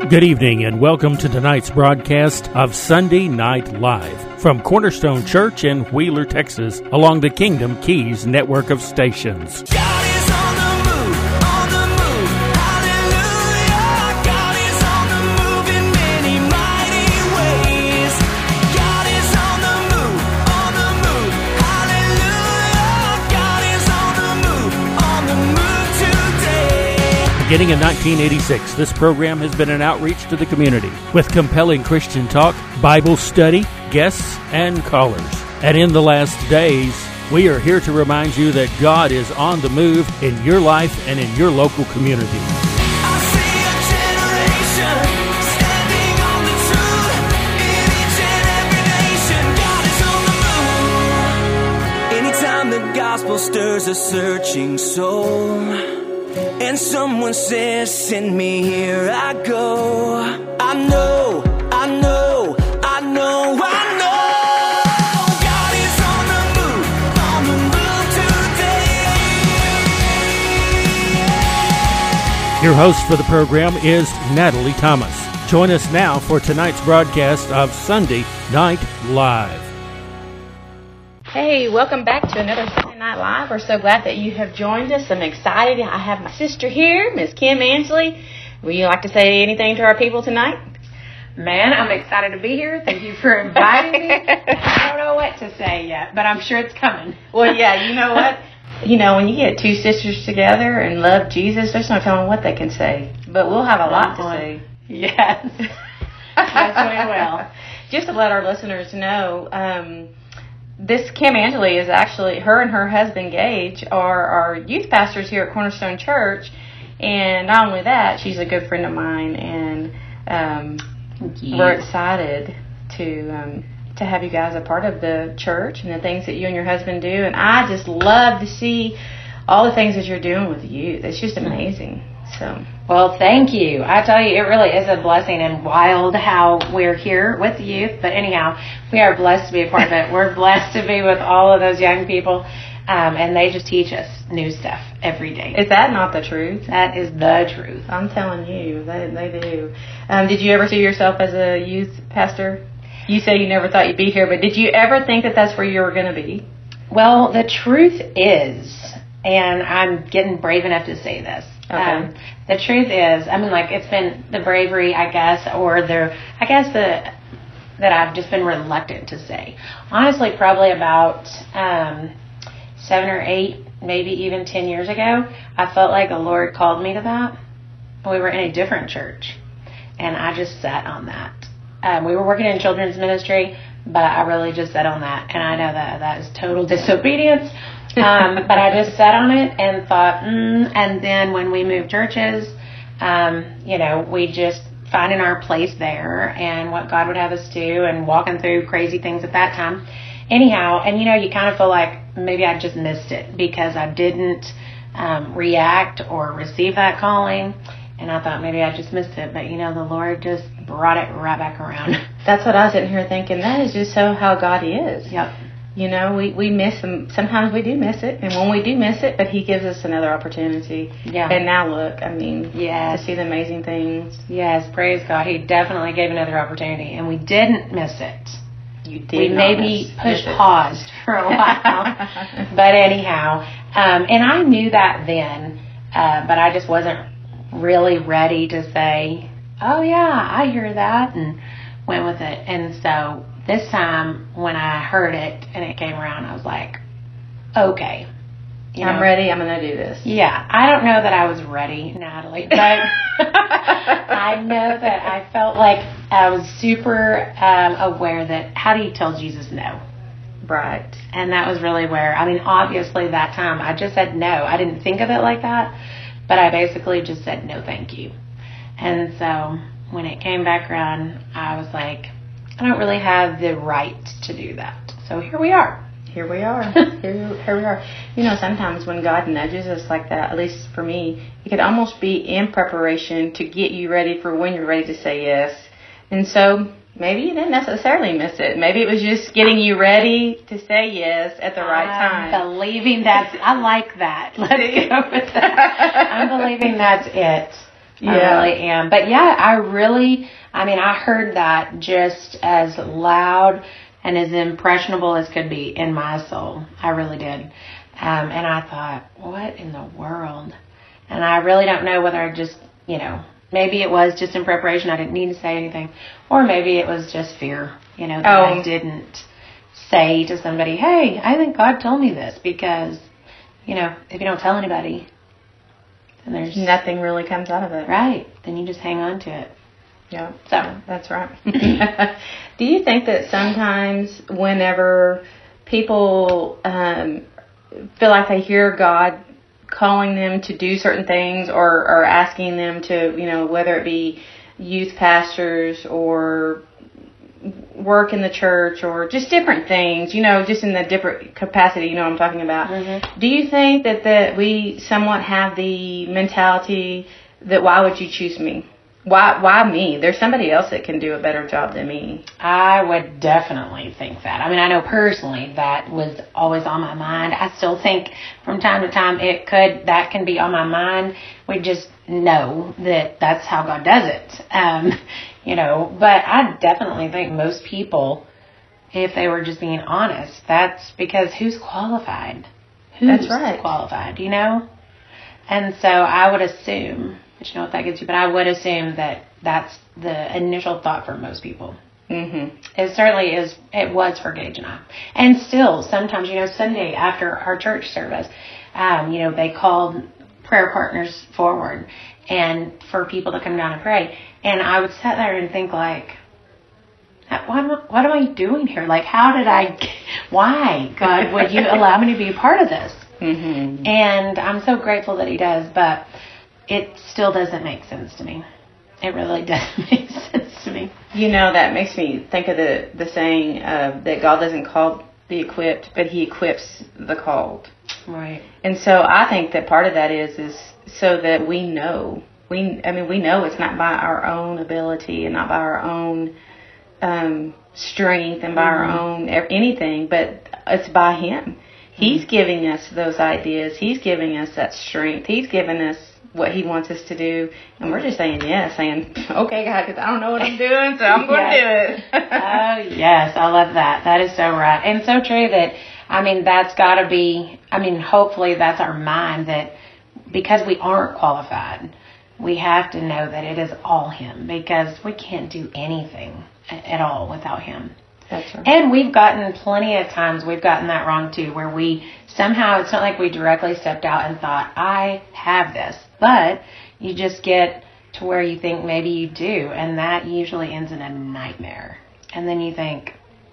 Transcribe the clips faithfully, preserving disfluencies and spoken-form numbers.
Good evening and welcome to tonight's broadcast of Sunday Night Live from Cornerstone Church in Wheeler, Texas, along the Kingdom Keys network of stations. God is on the move, on the move, hallelujah. God is on the move in many mighty ways. God is on the move, on the move, hallelujah. God is on the move, on the move today. Beginning in nineteen eighty-six, this program has been an outreach to the community with compelling Christian talk, Bible study, guests, and callers. And in the last days, we are here to remind you that God is on the move in your life and in your local community. I see a generation standing on the truth in each and every nation. God is on the move. Anytime the gospel stirs a searching soul, and someone says, send me, here I go. I know, I know, I know, I know. God is on the move, on the move today. Your host for the program is Natalie Thomas. Join us now for tonight's broadcast of Sunday Night Live. Hey, welcome back to another Sunday Night Live. We're so glad that you have joined us. I'm excited. I have my sister here, Miss Kim Ansley. Would you like to say anything to our people tonight? Man, I'm excited to be here. Thank you for inviting me. I don't know what to say yet, but I'm sure it's coming. Well, yeah, you know what? You know, when you get two sisters together and love Jesus, there's no telling what they can say. But we'll have a lot to say. Yes. Yes, we will. Just to let our listeners know, um, this Kim Ansley is actually, her and her husband Gage are our youth pastors here at Cornerstone Church. And not only that, she's a good friend of mine, and um, we're excited to um, to have you guys a part of the church and the things that you and your husband do. And I just love to see all the things that you're doing with the youth. It's just amazing. So, well, thank you. I tell you, it really is a blessing and wild how we're here with the youth. But anyhow, we are blessed to be a part of it. We're blessed to be with all of those young people, um, and they just teach us new stuff every day. Is that not the truth? That is the truth. I'm telling you, they, they do. Um, did you ever see yourself as a youth pastor? You say you never thought you'd be here, but did you ever think that that's where you were going to be? Well, the truth is, and I'm getting brave enough to say this, okay. um, the truth is, I mean, like, it's been the bravery, I guess, or the, I guess the, that I've just been reluctant to say. Honestly, probably about um, seven or eight, maybe even ten years ago, I felt like the Lord called me to that. We were in a different church, and I just sat on that. Um, we were working in children's ministry, but I really just sat on that, and I know that that is total disobedience. Um, but I just sat on it and thought, mm, and then when we moved churches, um, you know, we just finding our place there and what God would have us do and walking through crazy things at that time. Anyhow, and you know, you kind of feel like maybe I just missed it because I didn't um, react or receive that calling. And I thought maybe I just missed it. But, you know, the Lord just brought it right back around. That's what I was sitting here thinking. That is just so how God is. Yep. You know, we, we miss them. Sometimes we do miss it. And when we do miss it, but He gives us another opportunity. Yeah. And now look, I mean, yes. to see the amazing things. Yes, praise God. He definitely gave another opportunity. And we didn't miss it. You did we not maybe miss, pushed miss paused for a while. But anyhow, um, and I knew that then, uh, but I just wasn't really ready to say, oh yeah, I hear that, and went with it. And so this time when I heard it and it came around, I was like, okay. You I'm know, ready. I'm going to do this. Yeah. I don't know that I was ready, Natalie, but I know that I felt like I was super um, aware that how do you tell Jesus no? Right. And that was really where, I mean, obviously that time I just said no. I didn't think of it like that, but I basically just said no, thank you. And so when it came back around, I was like, I don't really have the right to do that. So here we are. Here we are. here, here we are. You know, sometimes when God nudges us like that, at least for me, it could almost be in preparation to get you ready for when you're ready to say yes. And so maybe you didn't necessarily miss it. Maybe it was just getting you ready to say yes at the right I'm time. believing that's, I like that. Let's go with that. I'm believing that's it. Yeah. I really am. But yeah, I really, I mean, I heard that just as loud and as impressionable as could be in my soul. I really did. Um, and I thought, what in the world? And I really don't know whether I just, you know, maybe it was just in preparation. I didn't need to say anything. Or maybe it was just fear, you know, that Oh. I didn't say to somebody, hey, I think God told me this. Because, you know, if you don't tell anybody, then there's Nothing really comes out of it. right. Then you just hang on to it. Yeah. So That's right. Do you think that sometimes whenever people um, feel like they hear God calling them to do certain things or, or asking them to, you know, whether it be youth pastors or work in the church or just different things, you know, just in the different capacity, you know what I'm talking about. Mhm. Do you think that, that we somewhat have the mentality that why would you choose me? Why why me? There's somebody else that can do a better job than me. I would definitely think that. I mean, I know personally that was always on my mind. I still think from time to time it could, that can be on my mind. We just know that that's how God does it. Um, you know, but I definitely think most people, if they were just being honest, that's because who's qualified? Who's That's right. qualified, you know? And so I would assume, but you know what that gets you, but I would assume that that's the initial thought for most people. Mm-hmm. It certainly is. It was for Gage and I. And still, sometimes, you know, Sunday after our church service, um, you know, they called prayer partners forward and for people to come down and pray. And I would sit there and think, like, what am I, what am I doing here? Like, how did I, why, God, would you allow me to be a part of this? Mm-hmm. And I'm so grateful that he does, but it still doesn't make sense to me. It really doesn't make sense to me. You know, that makes me think of the, the saying uh, that God doesn't call the equipped, but he equips the called. Right. And so I think that part of that is is so that we know. We, I mean, we know it's not by our own ability and not by our own um, strength and by Mm-hmm. our own ev- anything, but it's by him. He's giving us those ideas. He's giving us that strength. He's giving us what he wants us to do. And we're just saying yes, saying, okay, God, because I don't know what I'm doing, so I'm going to do it. Oh, yes. I love that. That is so right. And so true that, I mean, that's got to be, I mean, hopefully that's our mind that because we aren't qualified, we have to know that it is all him because we can't do anything a- at all without him. That's right. And we've gotten plenty of times, we've gotten that wrong too, where we somehow, it's not like we directly stepped out and thought, I have this. But you just get to where you think maybe you do. And that usually ends in a nightmare. And then you think,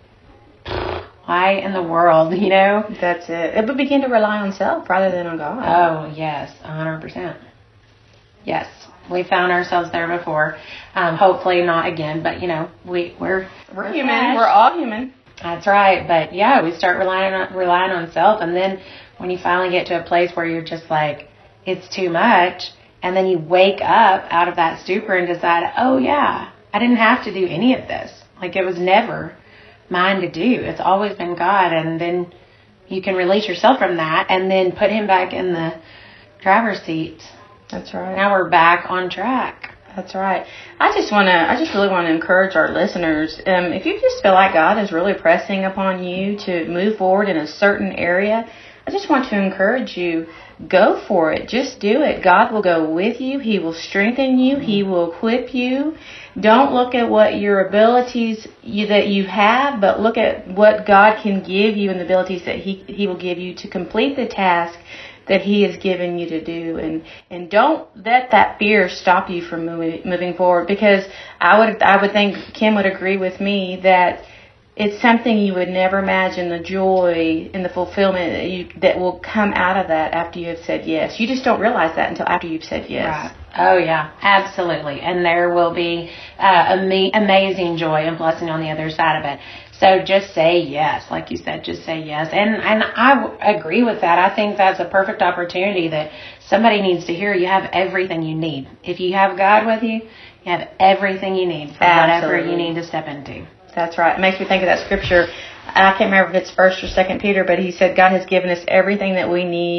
why in the world, you know? That's it. It would begin to rely on self rather than on God. Oh, yes, one hundred percent. Yes, we found ourselves there before. Um, hopefully not again, but, you know, we, we're... We're human. flesh. We're all human. That's right. But yeah, we start relying on, relying on self. And then when you finally get to a place where you're just like, it's too much. And then you wake up out of that stupor and decide, oh yeah, I didn't have to do any of this. Like it was never mine to do. It's always been God. And then you can release yourself from that and then put him back in the driver's seat. That's right. Now we're back on track. That's right. I just want to, I just really want to encourage our listeners. Um, if you just feel like God is really pressing upon you to move forward in a certain area, I just want to encourage you, go for it. Just do it. God will go with you. He will strengthen you. He will equip you. Don't look at what your abilities you, that you have, but look at what God can give you and the abilities that He He will give you to complete the task that He has given you to do, and and don't let that fear stop you from moving moving forward. Because I would I would think Kim would agree with me that it's something you would never imagine, the joy and the fulfillment that you that will come out of that after you have said yes. You just don't realize that until after you've said yes. Right. Oh, yeah, absolutely. And there will be uh, ama- amazing joy and blessing on the other side of it. So just say yes. Like you said, just say yes. And, and I w- agree with that. I think that's a perfect opportunity that somebody needs to hear. You have everything you need. If you have God with you, you have everything you need for whatever Absolutely. you need to step into. That's right. It makes me think of that scripture. I can't remember if it's First or Second Peter, but he said God has given us everything that we need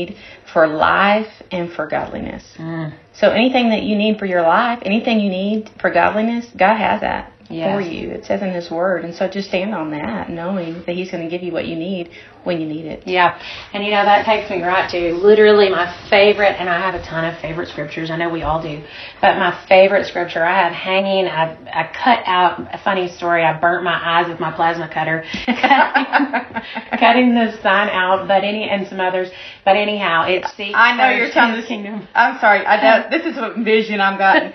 for life and for godliness. Mm. So anything that you need for your life, anything you need for godliness, God has that Yes. for you. It says in His Word. And so just stand on that, knowing that He's going to give you what you need when you need it. Yeah, and you know, that takes me right to literally my favorite, and I have a ton of favorite scriptures, I know we all do, but my favorite scripture I have hanging, I, I cut out, a funny story, I burnt my eyes with my plasma cutter, cutting, cutting this sign out, but any, and some others, but anyhow, it's seek I know first you're telling His this. kingdom. I'm sorry. I don't, this is what vision I've gotten.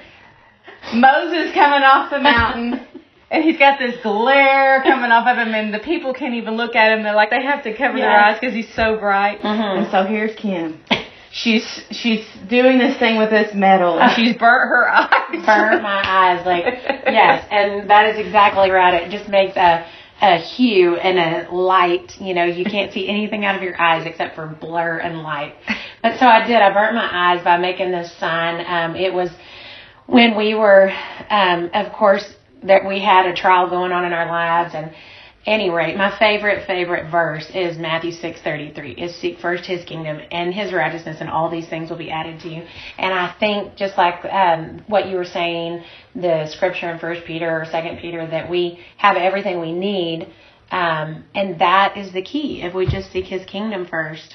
Moses coming off the mountain, and he's got this glare coming off of him, and the people can't even look at him. They're like, they have to cover their Yes. eyes because he's so bright. Mhm. And so here's Kim. She's she's doing this thing with this metal, and she's burnt her eyes. Burnt my eyes, like, yes, and that is exactly right. It just makes a a hue and a light. You know, you can't see anything out of your eyes except for blur and light. But so I did. I burnt my eyes by making this sign. Um, it was when we were, um, of course, that we had a trial going on in our lives. And any rate, my favorite, favorite verse is Matthew six thirty-three. Is seek first His kingdom and His righteousness, and all these things will be added to you. And I think just like um, what you were saying, the scripture in First Peter or Second Peter, that we have everything we need. Um, and that is the key. If we just seek His kingdom first,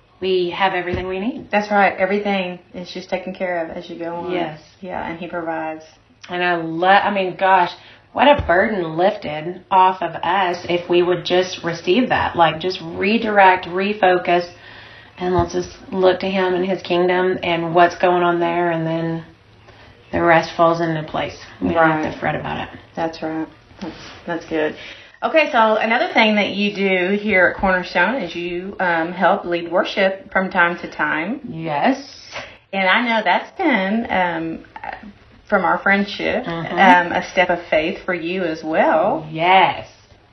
we have everything we need. That's right. Everything is just taken care of as you go on. Yes. Yeah, and He provides. And I love, I mean, gosh, what a burden lifted off of us if we would just receive that. Like, just redirect, refocus, and let's just look to Him and His kingdom and what's going on there, and then the rest falls into place. We don't Right. have to fret about it. That's right. That's that's good. Okay, so another thing that you do here at Cornerstone is you um, help lead worship from time to time. Yes. And I know that's been, um, from our friendship, Mhm. um, a step of faith for you as well. Yes.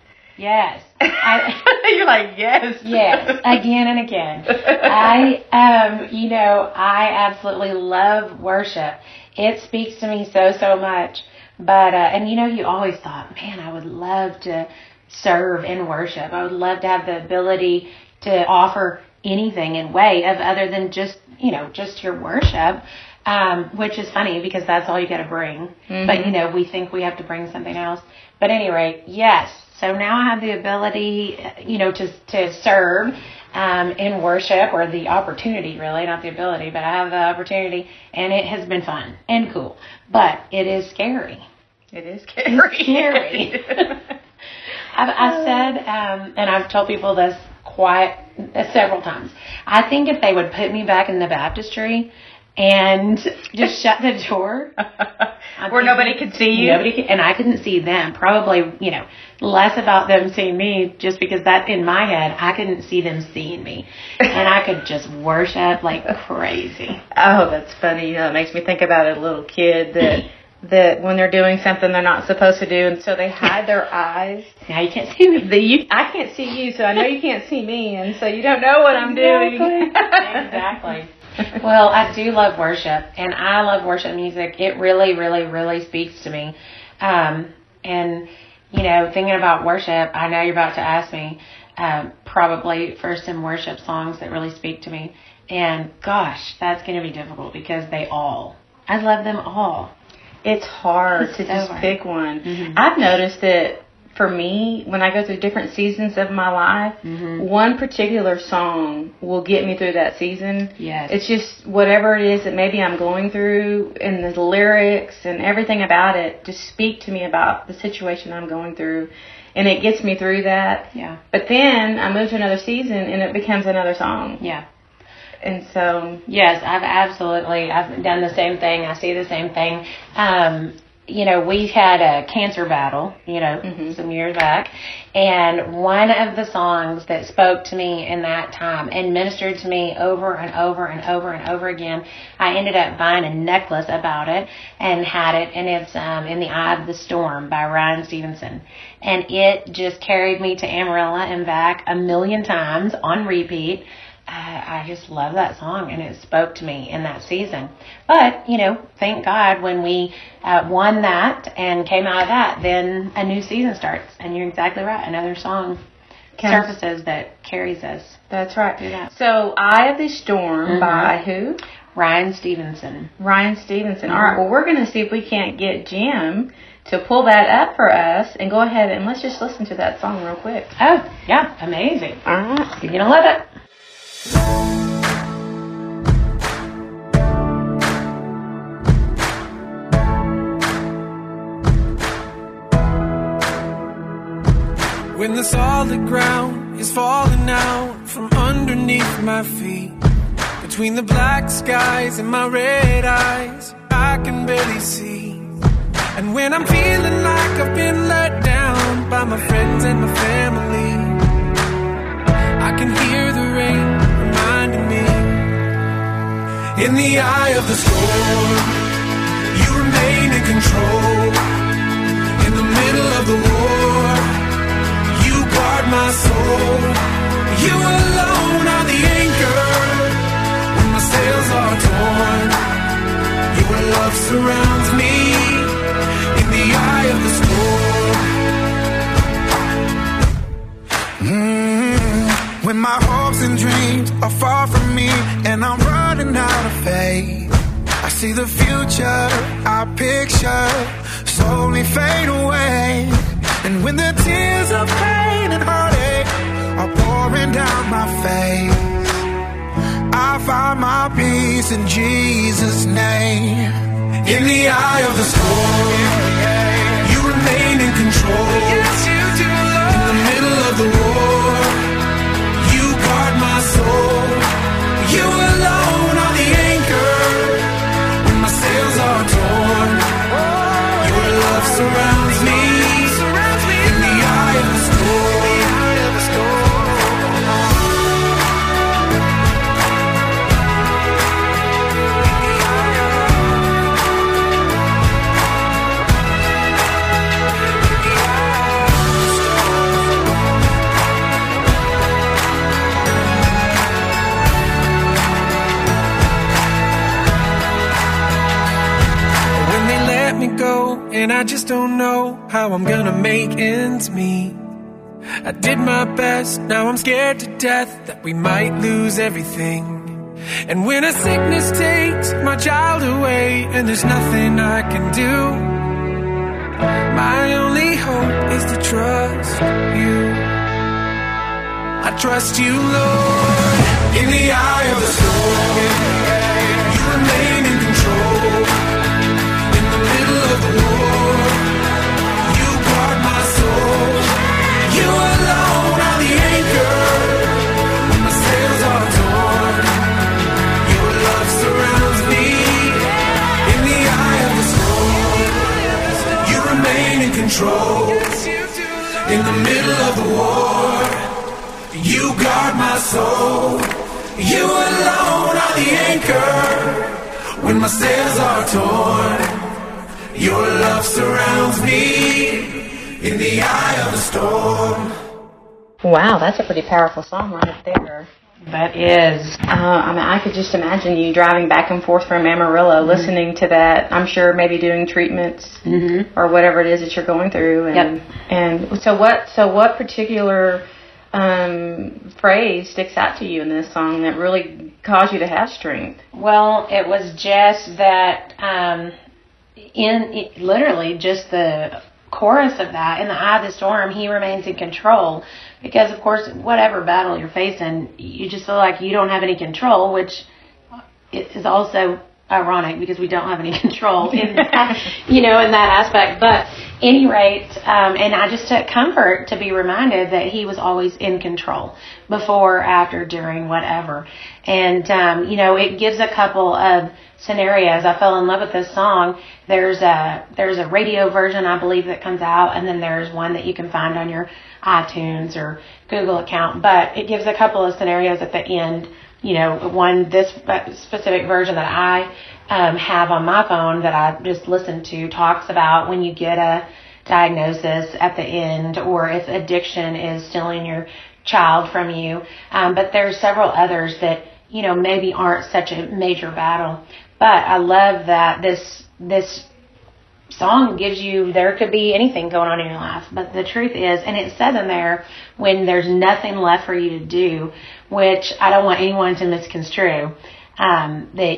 Yes. I, You're like, yes. yes, again and again. I, um, you know, I absolutely love worship. It speaks to me so, so much. But, uh, and you know, you always thought, man, I would love to serve in worship. I would love to have the ability to offer anything in way of other than just, you know, just your worship. Um, which is funny because that's all you got to bring. Mhm. But, you know, we think we have to bring something else. But anyway, yes. So now I have the ability, you know, to to serve um, in worship, or the opportunity, really, not the ability, but I have the opportunity, and it has been fun and cool. But it is scary. It is scary. Scary. I've, I said, um, and I've told people this quite uh, several times, I think if they would put me back in the baptistry and just shut the door, I Where think nobody could see you. Nobody could, and I couldn't see them. Probably, you know, less about them seeing me, just because that in my head, I couldn't see them seeing me, and I could just worship like crazy. Oh, that's funny. You know, it makes me think about a little kid that that when they're doing something they're not supposed to do, and so they hide their eyes. Now you can't see me. The, you, I can't see you, so I know you can't see me, and so you don't know what I'm doing. Exactly. Well, I do love worship, and I love worship music. It really, really, really speaks to me. Um, and, you know, thinking about worship, I know you're about to ask me um, probably for some worship songs that really speak to me. And, gosh, that's going to be difficult because they all, I love them all. It's hard It's to so just hard. pick one. Mhm. I've noticed that for me, when I go through different seasons of my life, Mhm. one particular song will get me through that season. Yes. It's just whatever it is that maybe I'm going through, and the lyrics and everything about it just speak to me about the situation I'm going through, and it gets me through that. Yeah. But then I move to another season, and it becomes another song. Yeah. And so, Yes, I've absolutely, I've done the same thing. I see the same thing. Um, you know, we had a cancer battle, you know, Mhm. some years back. And one of the songs that spoke to me in that time and ministered to me over and over and over and over again, I ended up buying a necklace about it and had it, and it's um, In the Eye of the Storm by Ryan Stevenson. And it just carried me to Amarillo and back a million times on repeat. I, I just love that song, and it spoke to me in that season. But, you know, thank God when we uh, won that and came out of that, then a new season starts. And you're exactly right. Another song Comes- surfaces that carries us. That's right. Do that. So, Eye of the Storm Mhm. by who? Ryan Stevenson. Ryan Stevenson. Mhm. All right, well, we're going to see if we can't get Jim to pull that up for us and go ahead and let's just listen to that song real quick. Oh, yeah, amazing. All right. You're going to love it. When the solid ground is falling out from underneath my feet, between the black skies and my red eyes, I can barely see. And when I'm feeling like I've been let down by my friends and my family, I can hear the rain reminding me. In the eye of the storm, you remain in control. In the middle of the war, you guard my soul. You alone are the anchor when my sails are torn. Your love surrounds me in the eye of the storm. Mm-hmm. When my hopes and dreams are far from me and I'm running out of faith, I see the future I picture slowly fade away. And when the tears of pain and heartache are pouring down my face, I find my peace in Jesus' name. In the eye of the storm, you remain in control. Yes, you do, Lord. In the middle of the war, you guard my soul. You alone are the anchor when my sails are torn. Your love surrounds me. In the eye of the storm. Go, and I just don't know how I'm gonna make ends meet. I did my best, now I'm scared to death that we might lose everything. And when a sickness takes my child away and there's nothing I can do, my only hope is to trust you. I trust you, Lord. In the eye of the storm, you remain in control. Of the war, you guard my soul. You alone are the anchor when my sails are torn. Your love surrounds me in the eye of the storm. You remain in control in the middle of the war. You guard my soul. You alone are the anchor when my sails are torn. Your love surrounds me in the eye of the storm. Wow, that's a pretty powerful song right there. That is. Uh, I mean, I could just imagine you driving back and forth from Amarillo, mm-hmm. listening to that. I'm sure maybe doing treatments mm-hmm. or whatever it is that you're going through. And, yep. and so what? So what particular um, phrase sticks out to you in this song that really caused you to have strength? Well, it was just that. Um, In it, literally just the chorus of that, in the eye of the storm, he remains in control. Because, of course, whatever battle you're facing, you just feel like you don't have any control, which is also ironic because we don't have any control in that, you know, in that aspect. But any rate, um, and I just took comfort to be reminded that he was always in control before, after, during, whatever. And, um, you know, it gives a couple of scenarios. I fell in love with this song. There's a there's a radio version, I believe, that comes out, and then there's one that you can find on your iTunes or Google account. But it gives a couple of scenarios at the end. You know, one, this specific version that I um, have on my phone that I just listened to talks about when you get a diagnosis at the end, or if addiction is stealing your child from you. Um, but there's several others that, you know, maybe aren't such a major battle. But I love that this this song gives you, there could be anything going on in your life. But the truth is, and it says in there, when there's nothing left for you to do, which I don't want anyone to misconstrue, um, that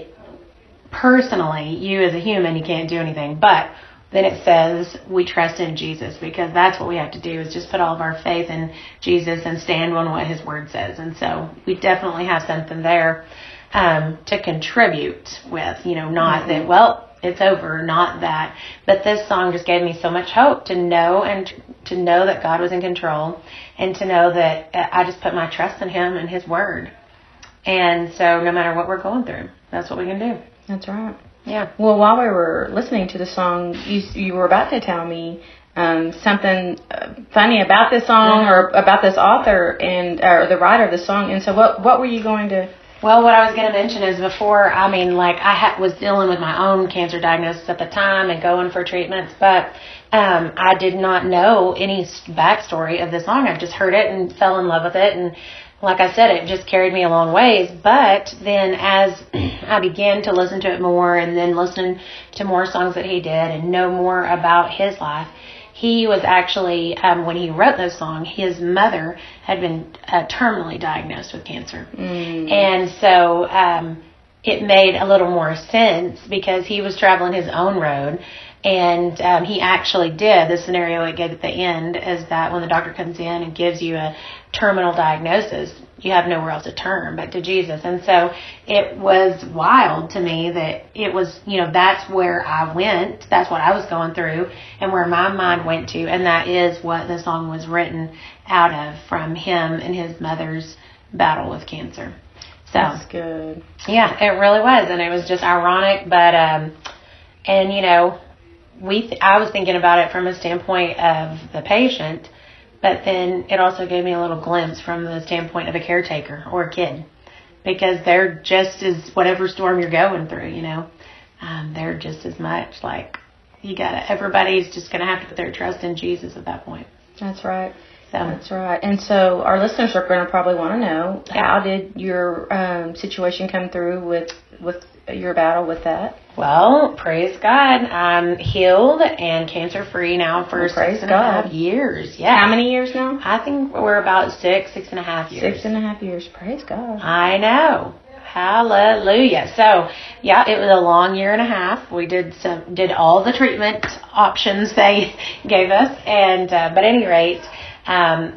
personally, you as a human, you can't do anything. But then it says we trust in Jesus, because that's what we have to do, is just put all of our faith in Jesus and stand on what his word says. And so we definitely have something there um, to contribute with, you know, not mm-hmm. that, well, it's over, not that. But this song just gave me so much hope to know and to know that God was in control, and to know that I just put my trust in him and his word. And so no matter what we're going through, that's what we can do. That's right. Yeah. Well, while we were listening to the song, you you were about to tell me um, something uh, funny about this song Mm-hmm. or about this author and or the writer of the song. And so, what what were you going to? Well, what I was going to mention is before, I mean, like I ha- was dealing with my own cancer diagnosis at the time and going for treatments, but um, I did not know any backstory of the song. I just heard it and fell in love with it, and like I said, it just carried me a long ways. But then as I began to listen to it more, and then listen to more songs that he did and know more about his life, he was actually, um, when he wrote those songs, his mother had been uh, terminally diagnosed with cancer. Mm. And so um, it made a little more sense, because he was traveling his own road. And um, he actually did. The scenario it gave at the end is that when the doctor comes in and gives you a terminal diagnosis, you have nowhere else to turn but to Jesus. And so it was wild to me that it was, you know, that's where I went. That's what I was going through and where my mind went to. And that is what the song was written out of, from him and his mother's battle with cancer. So That's good. yeah, it really was. And it was just ironic. But, um, and, you know, we th- I was thinking about it from a standpoint of the patient, but then it also gave me a little glimpse from the standpoint of a caretaker or a kid, because they're just as, whatever storm you're going through, you know, um, they're just as much like, you gotta, everybody's just gonna have to put their trust in Jesus at that point. That's right. So That's right. And so our listeners are going to probably want to know, Yeah. how did your um, situation come through with with your battle with that? well, praise God, I'm healed and cancer free now for Well, praise six and a half God. years. Yeah, How many years now? I think we're about six, six and a half years. Six and a half years. Praise God. I know. Hallelujah. So, yeah, it was a long year and a half. We did some, did all the treatment options they gave us, and uh, but at any rate, um,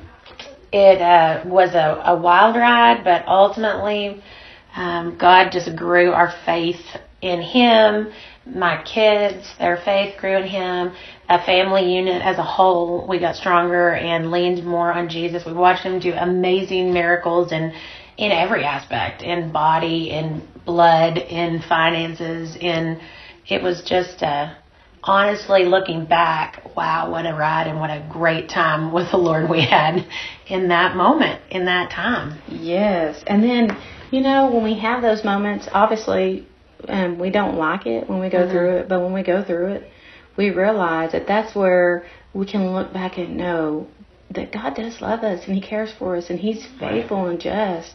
it uh, was a, a wild ride. But ultimately, um, God just grew our faith in Him. My kids, their faith grew in Him. A family unit as a whole, we got stronger and leaned more on Jesus. We watched Him do amazing miracles and. In every aspect, in body, in blood, in finances, in, it was just, uh, honestly looking back, wow, what a ride and what a great time with the Lord we had in that moment, in that time. Yes. And then, you know, when we have those moments, obviously um, we don't like it when we go Mm-hmm. through it, but when we go through it, we realize that that's where we can look back and know that God does love us and He cares for us and He's faithful and just.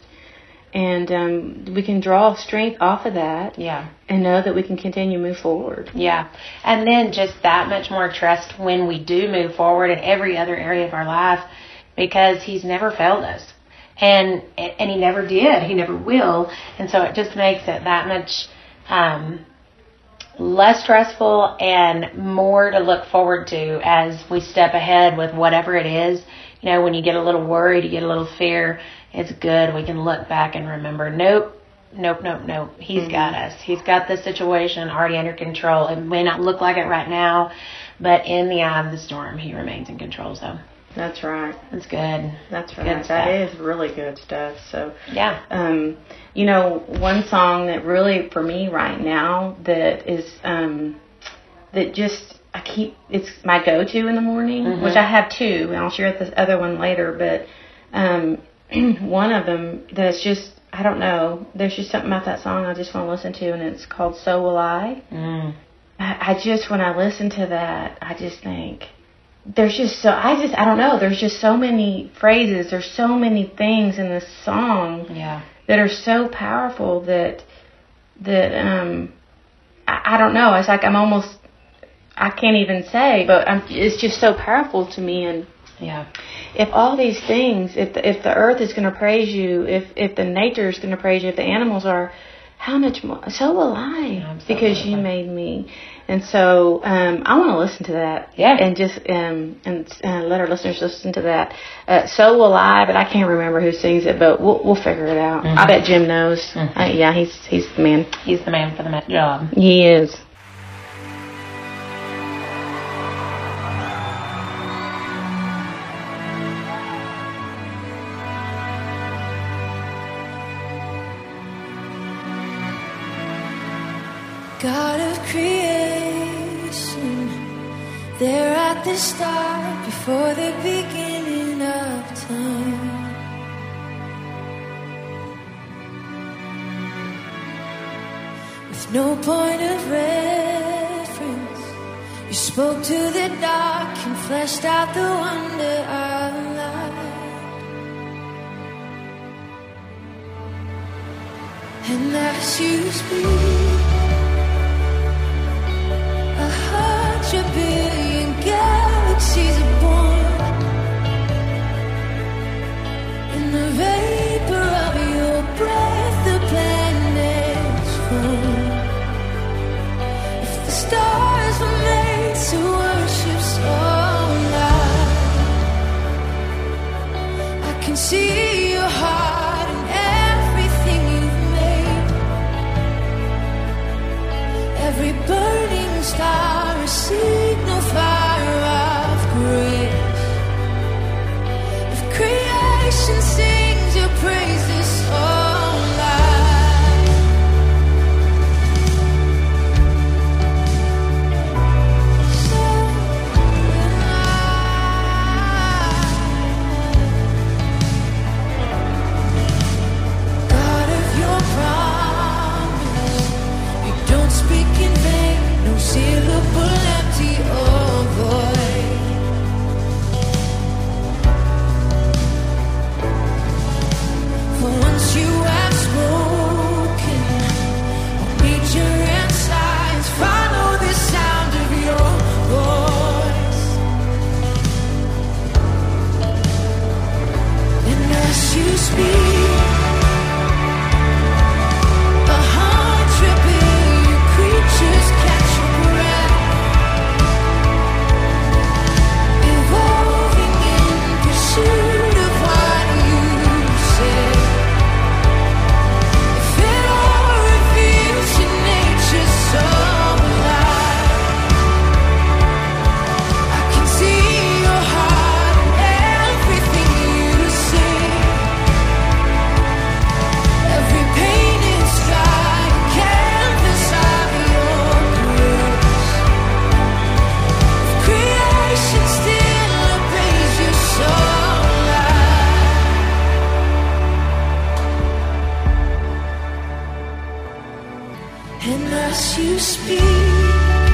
And um, we can draw strength off of that Yeah. and know that we can continue to move forward. Yeah. And then just that much more trust when we do move forward in every other area of our life, because He's never failed us. And and He never did. He never will. And so it just makes it that much um, less stressful and more to look forward to as we step ahead with whatever it is. You know, when you get a little worried, you get a little fear, it's good. We can look back and remember, nope, nope, nope, nope. He's Mm-hmm. got us. He's got the situation already under control. It may not look like it right now, but in the eye of the storm, He remains in control. So That's right. that's good. That's Good right. stuff. That is really good stuff. So, Yeah. um, you know, one song that really, for me right now, that is, um, that just, I keep, it's my go-to in the morning, Mhm. which I have two, and I'll share this other one later, but um, one of them that's just, I don't know, there's just something about that song I just want to listen to, and it's called So Will I. Mm. I, I just, when I listen to that, I just think, there's just so, I just, I don't know, there's just so many phrases, there's so many things in this song Yeah. that are so powerful that, that, um, I, I don't know, it's like I'm almost, I can't even say, but I'm, it's just so powerful to me. And Yeah. if all these things, if the, if the earth is going to praise you, if if the nature is going to praise you, if the animals are, how much more? So will I, Absolutely. because you made me. And so um, I want to listen to that, Yeah. and just um, and uh, let our listeners listen to that. Uh, so will I, but I can't remember who sings it, but we'll we'll figure it out. Mm-hmm. I bet Jim knows. Mhm. Uh, yeah, he's he's the man. He's the man for the ma- job. He is. God of creation, there at the start, before the beginning of time. With no point of reference, you spoke to the dark and fleshed out the wonder of light. And as you speak, a hundred billion galaxies are born. In the vapor of your breath, the planets form. If the stars were made to worship so loud, I can see your heart in everything you've made. Every burning star, a signal fire of grace. If creation sings your praises so loud, so loud. God of your promise, you don't speak in vain, no syllable empty or void. For once you have spoken, all nature and science follow the sound of your voice. And as you speak, a hundred billion creatures catch your breath, evolving in pursuit of what you say. If it all reveals your nature so alive, I can see your heart in everything you say. Every painted sky, a canvas of your grace. If creation still obeys you so loud, and as you speak,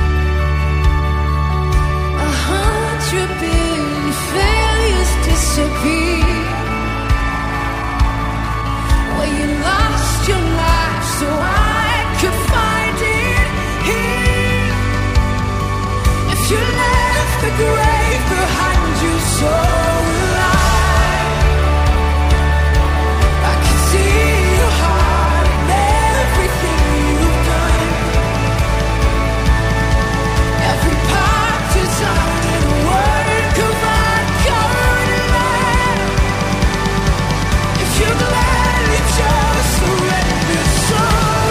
a hundred billion failures disappear. Well, you lost your life so I could find it here. If you left the grave behind you so alive, I can see your heart in everything you've done. Every part designed and a work of art covered in light. If you gladly just surrender so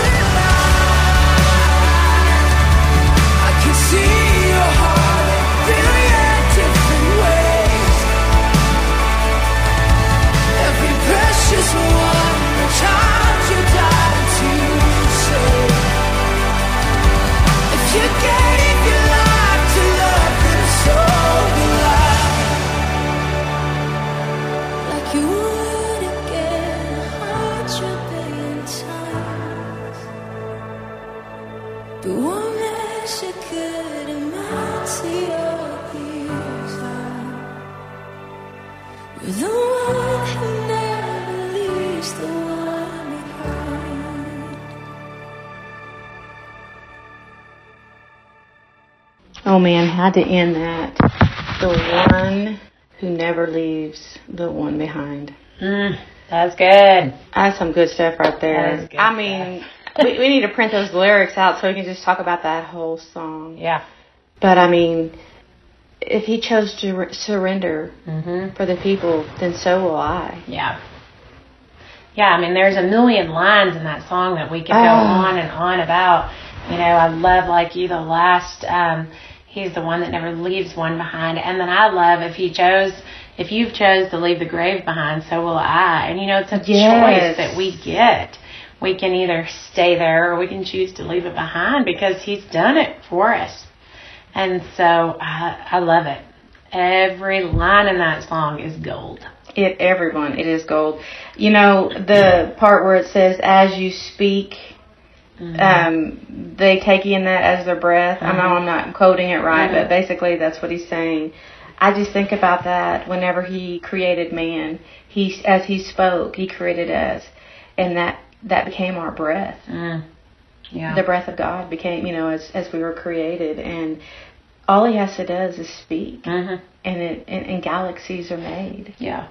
alive, I can see your heart in billion different ways. Every precious one, a child you died to save. If you gave your life to love them so alive, like you would again a hundred billion times, but one measure could amount to your desire. You're the one who never leaves the one behind. Oh man, had to end that. The one who never leaves the one behind. Mm, that's good. That's some good stuff right there. That is good I mean, we, we need to print those lyrics out so we can just talk about that whole song. Yeah. But I mean, if he chose to re- surrender Mm-hmm. for the people, then so will I. Yeah. Yeah, I mean, there's a million lines in that song that we could go Oh. on and on about. You know, I love, like you, the last, um, he's the one that never leaves one behind. And then I love, if he chose, if you've chose to leave the grave behind, so will I. And, you know, it's a Yes. choice that we get. We can either stay there or we can choose to leave it behind because he's done it for us. And so I, I love it. Every line in that song is gold. It, everyone, it is gold. You know, the part where it says, as you speak, Mm-hmm. um, they take in that as their breath. I know Mhm. I'm not quoting it right, Mhm. but basically that's what he's saying. I just think about that whenever he created man. He, as he spoke, he created us. And that, that became our breath. Mm. Yeah. The breath of God became, you know, as, as we were created. And all he has to do is speak. Mm-hmm. And, it, and, and galaxies are made. Yeah.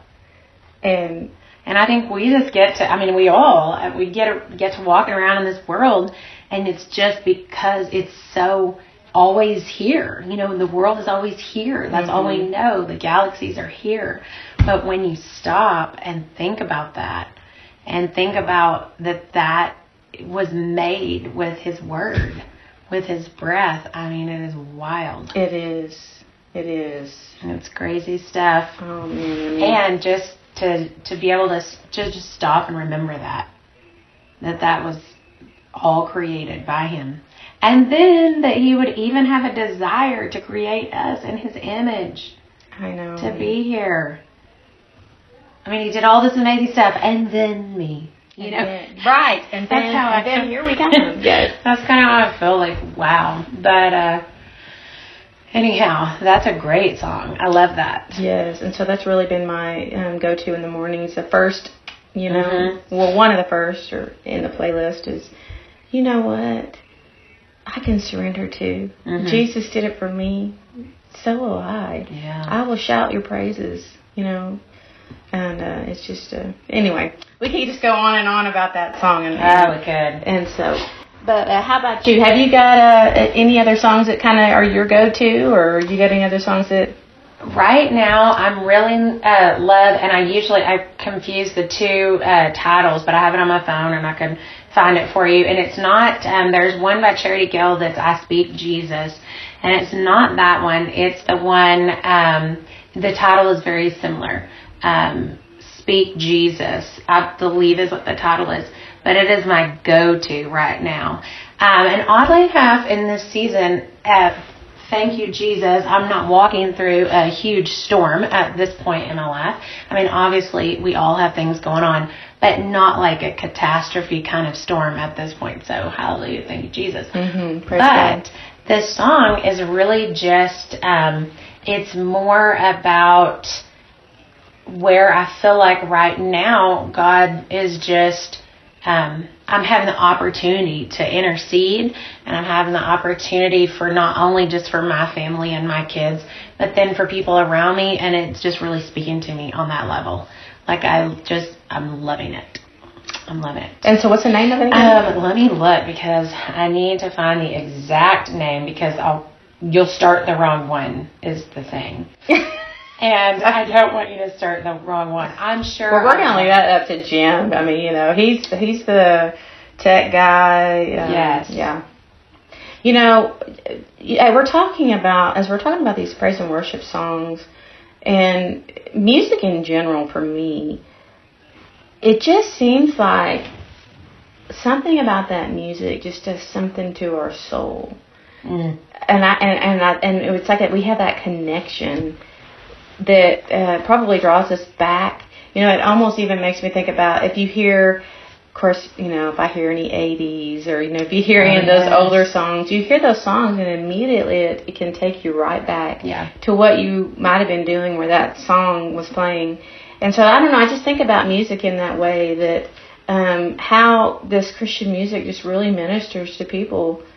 And And I think we just get to, I mean, we all, we get to, get to walking around in this world, and it's just because it's so always here. You know, the world is always here. That's all we know. The galaxies are here. But when you stop and think about that, and think about that that was made with his word, with his breath, I mean, it is wild. it is. It is. And it's crazy stuff. Oh, man. I mean, And just to to be able to s- to just stop and remember that that that was all created by him, and then that he would even have a desire to create us in his image, I know. to be here. I mean, he did all this amazing stuff, and then me. You know, And then- right. And that's then, how I and then feel. here we come. Yes. That's kind of how I feel. Like, wow. But uh, anyhow, that's a great song. I love that. Yes. And so that's really been my um, go-to in the mornings. The first, you know, Mhm. well, one of the first or in the playlist is, you know what? I can surrender to. Mhm. Jesus did it for me. So will I. Yeah. I will shout your praises, you know. And uh, it's just, uh, anyway, we can just go on and on about that song. And, Oh, we could. and so, but uh, how about you? Have you got uh, any other songs that kind of are your go-to, or you got any other songs that? Right now, I'm really uh, love, and I usually I confuse the two uh, titles, but I have it on my phone, and I can find it for you. And it's not. Um, there's one by Charity Gill that's "I Speak Jesus," and it's not that one. It's the one. Um, the title is very similar. Um, "Speak Jesus," I believe is what the title is, but it is my go-to right now. Um, and oddly enough, in this season. Uh, Thank you, Jesus. I'm not walking through a huge storm at this point in my life. I mean, obviously, we all have things going on, but not like a catastrophe kind of storm at this point. So, hallelujah. Thank you, Jesus. Mm-hmm, praise But God. this song is really just, um, it's more about where I feel like right now God is just, um, I'm having the opportunity to intercede, and I'm having the opportunity for not only just for my family and my kids, but then for people around me, and it's just really speaking to me on that level. Like I just, I'm loving it. I'm loving it. And so, what's the name of it again? Um, let me look because I need to find the exact name because I'll, you'll start the wrong one is the thing. And I don't want you to start the wrong one. I'm sure. Well, we're gonna leave that up to Jim. I mean, you know, he's he's the tech guy. Um, Yes. Yeah. You know, yeah, we're talking about as we're talking about these praise and worship songs and music in general. For me, it just seems like something about that music just does something to our soul. Mm. And I and and I, and it's like that we have that connection that uh, probably draws us back. You know, it almost even makes me think about if you hear, of course, you know, if I hear any eighties or, you know, if you hear any of those yes. older songs, you hear those songs and immediately it, it can take you right back Yeah. to what you might have been doing where that song was playing. And so, I don't know, I just think about music in that way, that um, how this Christian music just really ministers to people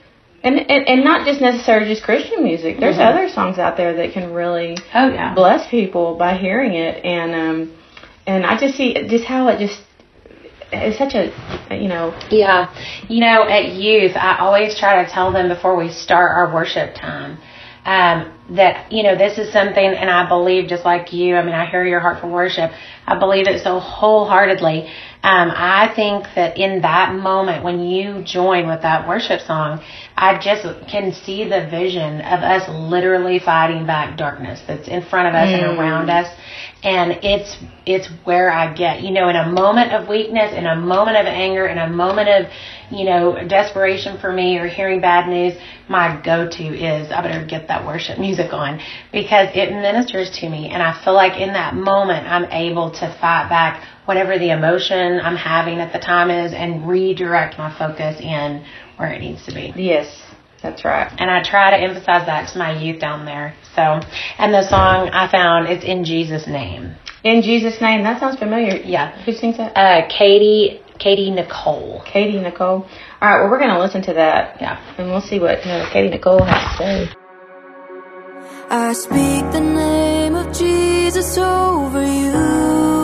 And, and and not just necessarily just Christian music. There's Mm-hmm. other songs out there that can really Oh, yeah. bless people by hearing it. And um, and I just see just how it just it's such a, you know. Yeah. You know, at youth, I always try to tell them before we start our worship time um, that, you know, this is something, and I believe just like you, I mean, I hear your heart for worship. I believe it so wholeheartedly. Um, I think that in that moment when you join with that worship song, I just can see the vision of us literally fighting back darkness that's in front of us Mm. and around us. And it's it's where I get, you know, in a moment of weakness, in a moment of anger, in a moment of, you know, desperation for me or hearing bad news, my go-to is I better get that worship music on because it ministers to me. And I feel like in that moment I'm able to fight back whatever the emotion I'm having at the time is and redirect my focus in where it needs to be. Yes, that's right. And I try to emphasize that to my youth down there. So, and the song I found, it's In Jesus' Name. In Jesus' name. That sounds familiar. Yeah. Who sings that? Uh, Katie, Katie Nicole. Katie Nicole. All right, well, we're going to listen to that. Yeah. And we'll see what uh, Katie Nicole has to say. I speak the name of Jesus over you.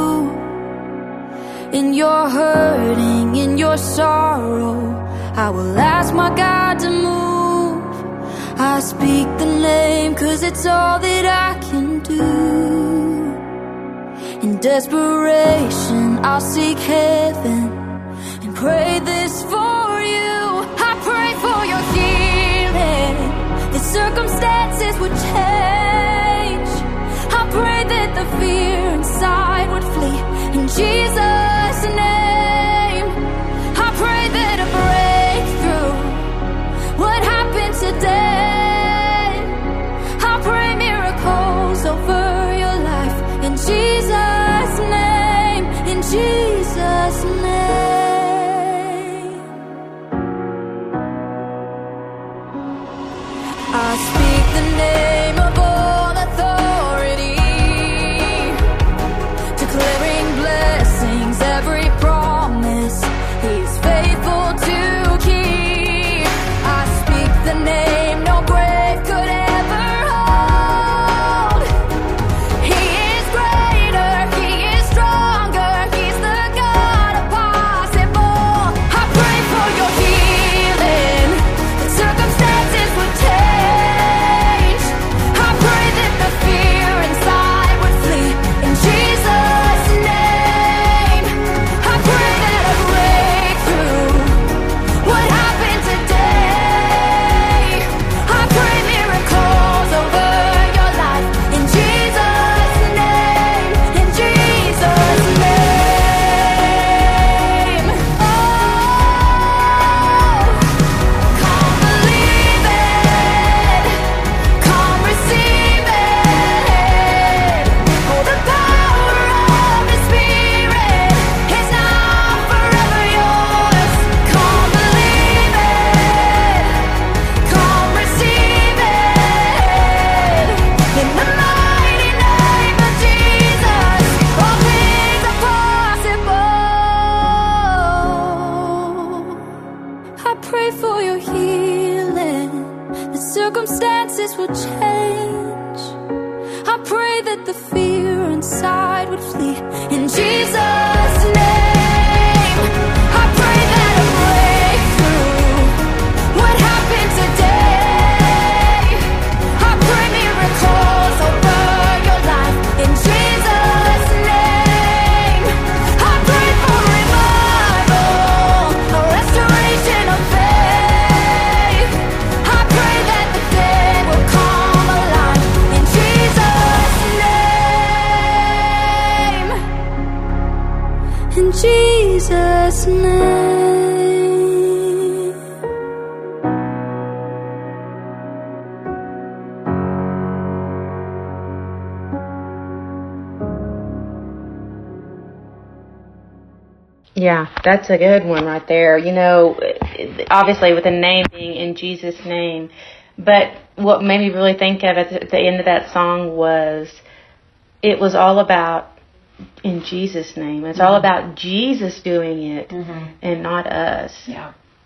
In your hurting, in your sorrow, I will ask my God to move. I speak the name 'cause it's all that I can do. In desperation, I'll seek heaven and pray this for you. I pray for your healing, that circumstances would change. I pray that the fear inside would flee. In Jesus' name, I pray that a breakthrough would happen today. I pray miracles over your life. In Jesus' name, in Jesus' name. I speak the name of all authority, declaring blessings, every promise He's faithful to keep. I speak the name no grave could ever hold. He is greater, He is stronger, He's the God of possible. I pray for your healing, that circumstances would change. I pray that the fear inside would flee. In Jesus' name, I pray that a breakthrough would happen today. I pray miracles over your life. In Jesus' name, in Jesus' name. Oh, come believe it, come receive it. Oh, the power of His Spirit is now forever yours. Come believe it, come receive it. In the mighty name of Jesus, all things are possible. I pray for your healing, that circumstances will change. I pray that the fear inside would flee. In Jesus' name, I pray that a breakthrough would happen today. I pray miracles over your life. In Jesus' name, I pray for revival, a restoration of faith. I pray that the dead will come alive. In Jesus' name, in Jesus' name. Yeah, that's a good one right there. You know, obviously with the name being in Jesus' name, but what made me really think of it at the end of that song was it was all about in Jesus' name. It's all about Jesus doing it Mhm. and not us. Yeah.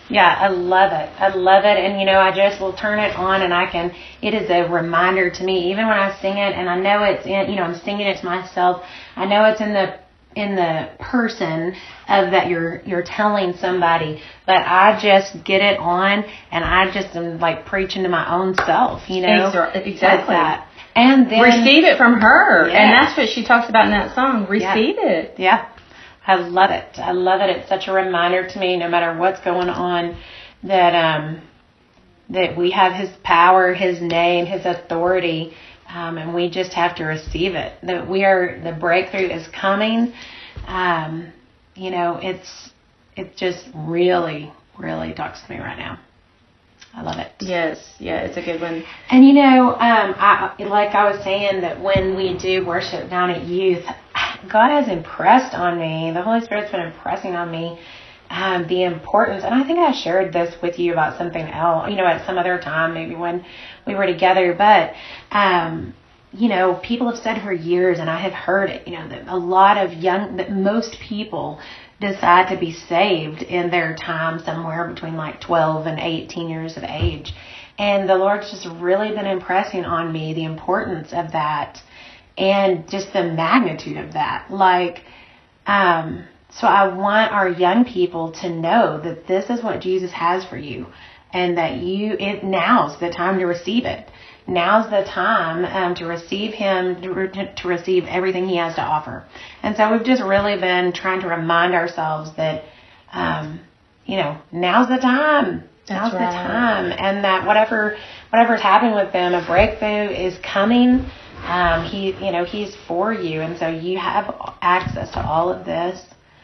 Yeah, I love it. I love it. And, you know, I just will turn it on and I can, it is a reminder to me, even when I sing it, and I know it's in, you know, I'm singing it to myself. I know it's in the, in the person of that you're, you're telling somebody, but I just get it on and I just am like preaching to my own self, you know? Exactly. Like that. And then Receive it from her. Yeah. And that's what she talks about in that song. Receive Yeah. it. Yeah. I love it. I love it. It's such a reminder to me, no matter what's going on, that um, that we have His power, His name, His authority, um, and we just have to receive it. That we are, the breakthrough is coming. Um, you know, it's it just really, really talks to me right now. I love it. Yes. Yeah, it's a good one. And you know, um, I, like I was saying, that when we do worship down at youth, God has impressed on me, the Holy Spirit's been impressing on me um, the importance, and I think I shared this with you about something else, you know, at some other time, maybe when we were together, but, um, you know, people have said for years, and I have heard it, you know, that a lot of young, that most people decide to be saved in their time somewhere between like twelve and eighteen years of age. And the Lord's just really been impressing on me the importance of that and just the magnitude of that. Like, um, so I want our young people to know that this is what Jesus has for you, and that you, it now's the time to receive it. Now's the time um, to receive Him, to, re- to receive everything He has to offer. And so we've just really been trying to remind ourselves that, um, you know, now's the time. Now's That's the right. time. And that whatever whatever's happening with them, a breakthrough is coming. Um, he, you know, He's for you. And so you have access to all of this.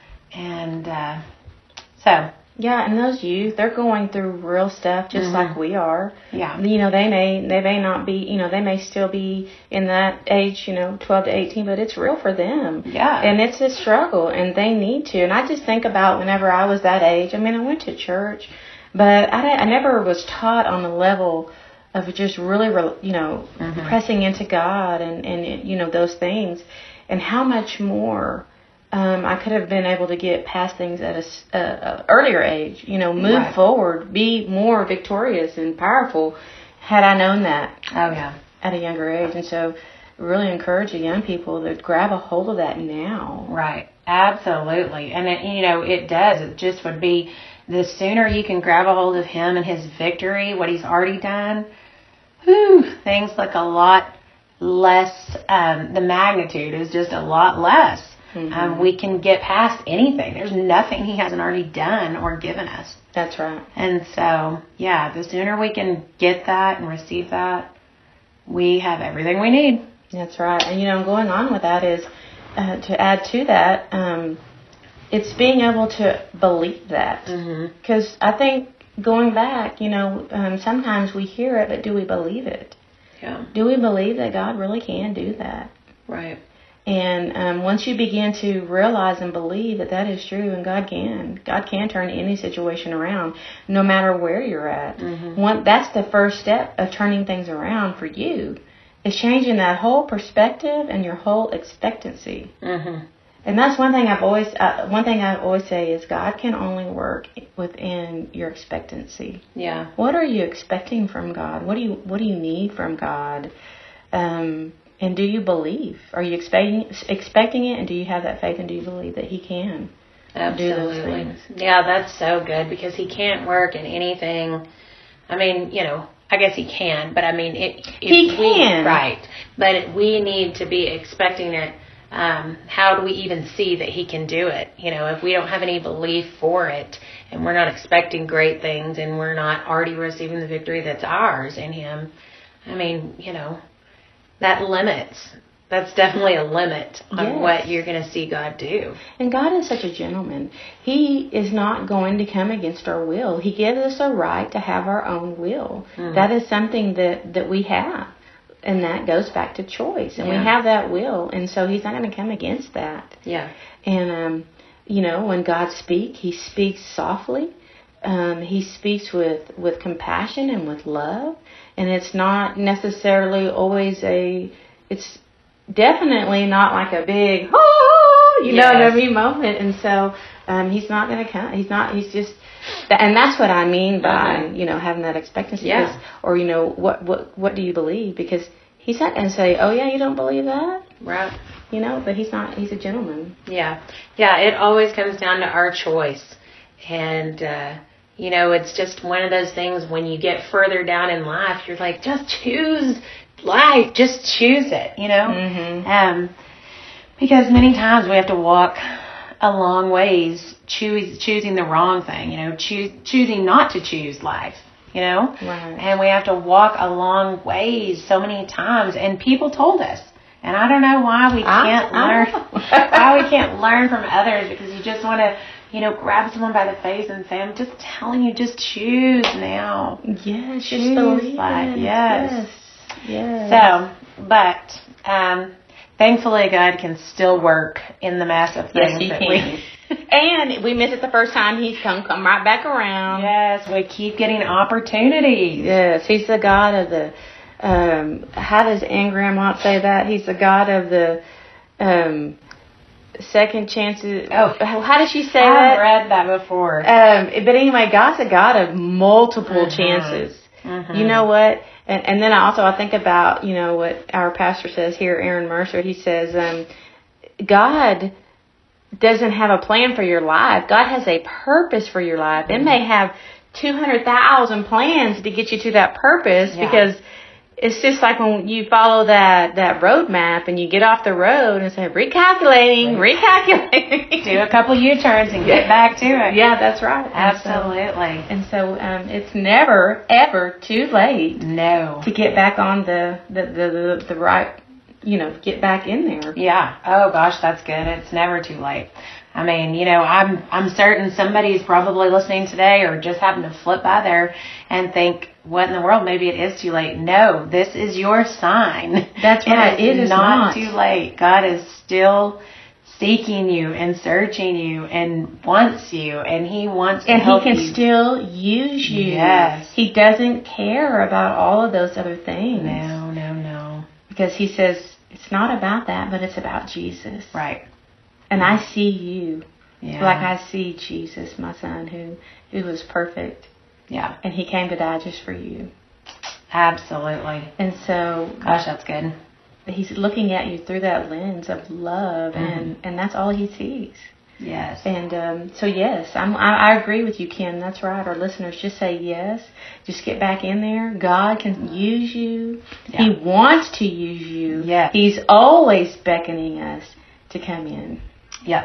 And uh, so... Yeah, and those youth, they're going through real stuff just Mhm. like we are. Yeah. You know, they may they may not be, you know, they may still be in that age, you know, twelve to eighteen, but it's real for them. Yeah. And it's a struggle, and they need to. And I just think about whenever I was that age, I mean, I went to church, but I, I never was taught on the level of just really, re- you know, Mhm. pressing into God and, and, you know, those things, and how much more Um, I could have been able to get past things at a, s- a, a earlier age, you know, move Right. forward, be more victorious and powerful had I known that Oh, yeah. at a younger age. And so really encourage the young people to grab a hold of that now. Right. Absolutely. And, it, you know, it does. It just would be the sooner you can grab a hold of Him and His victory, what He's already done, whew, things look a lot less, um, the magnitude is just a lot less. Mm-hmm. Um, we can get past anything. There's nothing He hasn't already done or given us. That's right. And so, yeah, the sooner we can get that and receive that, we have everything we need. That's right. And, you know, going on with that is, uh, to add to that, um, it's being able to believe that. Because Mm-hmm. I think going back, you know, um, sometimes we hear it, but do we believe it? Yeah. Do we believe that God really can do that? Right. And um, once you begin to realize and believe that that is true, and God can, God can turn any situation around, no matter where you're at. Mhm. One, that's the first step of turning things around for you, is changing that whole perspective and your whole expectancy. Mm-hmm. And that's one thing I've always, uh, one thing I always say is God can only work within your expectancy. Yeah. What are you expecting from God? What do you, what do you need from God? Um, And do you believe? Are you expecting expecting it, and do you have that faith, and do you believe that He can do those Absolutely. things? Yeah, that's so good, because He can't work in anything. I mean, you know, I guess He can, but I mean, it, if He we, can. right. But it, we need to be expecting it. Um, how do we even see that He can do it? You know, if we don't have any belief for it, and we're not expecting great things, and we're not already receiving the victory that's ours in Him, I mean, you know, that limits. That's definitely a limit on Yes. what you're going to see God do. And God is such a gentleman. He is not going to come against our will. He gives us a right to have our own will. Mhm. That is something that, that we have. And that goes back to choice. And Yeah. we have that will. And so He's not going to come against that. Yeah. And, um, you know, when God speaks, He speaks softly. Um, he speaks with, with compassion and with love. And it's not necessarily always a, it's definitely not like a big, oh, you know Yes. what I mean, moment. And so um, he's not going to come. He's not. He's just, and that's what I mean by Mhm. you know having that expectancy. Yeah. 'Cause- Or you know what what what do you believe? Because he's not going to say, oh yeah, you don't believe that, Right. you know. But he's not. He's a gentleman. Yeah. Yeah, it always comes down to our choice. And, uh, you know, it's just one of those things when you get further down in life, you're like, just choose life. Just choose it, you know? Mm-hmm. Um, because many times we have to walk a long ways choose, choosing the wrong thing, you know, choose, choosing not to choose life, you know? Right. And we have to walk a long ways so many times. And people told us. And I don't know why we I- can't I learn, know. why we can't learn from others, because you just want to, you know, grab someone by the face and say, I'm just telling you, just choose now. Yes. Choose Just believe life. it. Yes. Yes. Yes. So, but, um, thankfully God can still work in the mess of Yes, things he that can. we, And we miss it the first time. He's come come right back around. yes, we keep getting opportunities. Yes, he's the God of the. Um, how does Anne Graham say that? He's the God of the um, second chances. Oh. How does she say I've that? read that before. Um, but anyway, God's a God of multiple Mhm. chances. Mhm. You know what? And, and then I also I think about you know what our pastor says here, Aaron Mercer. He says, um, God doesn't have a plan for your life. God has a purpose for your life. It may have two hundred thousand plans to get you to that purpose Yeah. because it's just like when you follow that, that road map and you get off the road and say, recalculating, recalculating. Do a couple U-turns and get back to it. Yeah, that's right. And so- Absolutely. And so um, it's never, ever too late No. to get back on the, the, the, the, the right, you know, get back in there. Yeah. Oh gosh, that's good. It's never too late. I mean, you know, I'm I'm certain somebody's probably listening today or just happened to flip by there and think, what in the world? Maybe it is too late. No, this is your sign. That's right. It is, It is not not. too late. God is still seeking you and searching you and wants you, and He wants to And help he can you. still use you. Yes. He doesn't care about all of those other things. No, no, no. Because he says, it's not about that, but it's about Jesus. Right. And I see you Yeah. like I see Jesus, my son, who, who was perfect. Yeah. And he came to die just for you. Absolutely. And so Gosh, that's good. he's looking at you through that lens of love, Mm-hmm. and, and that's all he sees. Yes. And um, so, yes, I'm, I, I agree with you, Ken. That's right. Our listeners, just say yes. Just get back in there. God can use you. Yeah. He wants to use you. Yes. He's always beckoning us to come in. Yep.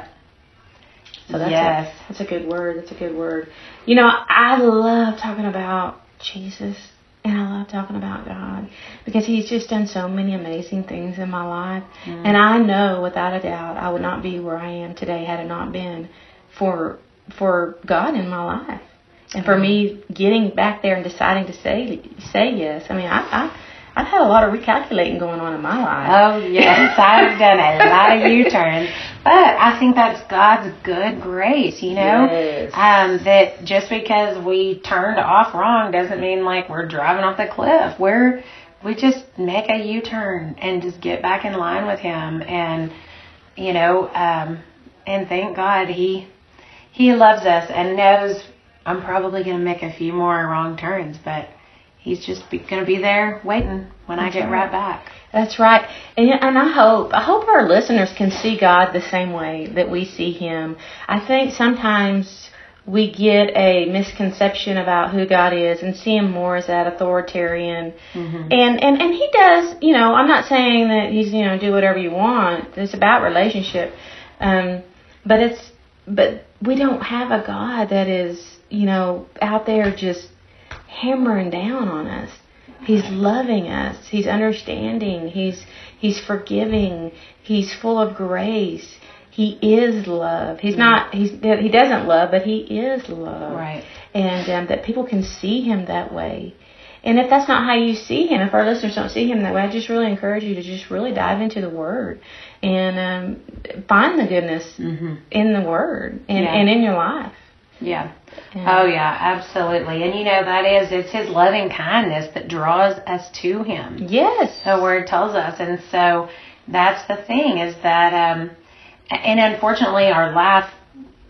So that's Yes. a, that's a good word. That's a good word. You know, I love talking about Jesus, and I love talking about God because He's just done so many amazing things in my life. Mm. And I know without a doubt I would not be where I am today had it not been for for God in my life. And for me getting back there and deciding to say say yes. I mean, I, I I've had a lot of recalculating going on in my life. Oh, yes. I've done a lot of U-turns. But I think that's God's good grace, you know? Yes. Um, that just because we turned off wrong doesn't mean like we're driving off the cliff. We're, we just make a U-turn and just get back in line with Him. And, you know, um, and thank God He, He loves us and knows I'm probably going to make a few more wrong turns, but He's just going to be there waiting when That's I get right. right back. That's right. And, and I hope I hope our listeners can see God the same way that we see Him. I think sometimes we get a misconception about who God is and see Him more as that authoritarian. Mm-hmm. And, and, and He does, you know, I'm not saying that He's, you know, do whatever you want. It's about relationship. Um, but it's, but we don't have a God that is, you know, out there just hammering down on us. He's loving us. He's understanding. He's he's forgiving. He's full of grace. He is love. He's not. He's he doesn't love, but He is love. Right. And um, that people can see Him that way. And if that's not how you see Him, if our listeners don't see Him that way, I just really encourage you to just really dive into the Word and um, find the goodness Mm-hmm. in the Word and, Yeah. and in your life. Yeah. And- Oh, yeah, absolutely. And, you know, that is, it's His loving kindness that draws us to Him. Yes. The Word tells us. And so that's the thing is that, um, and unfortunately our life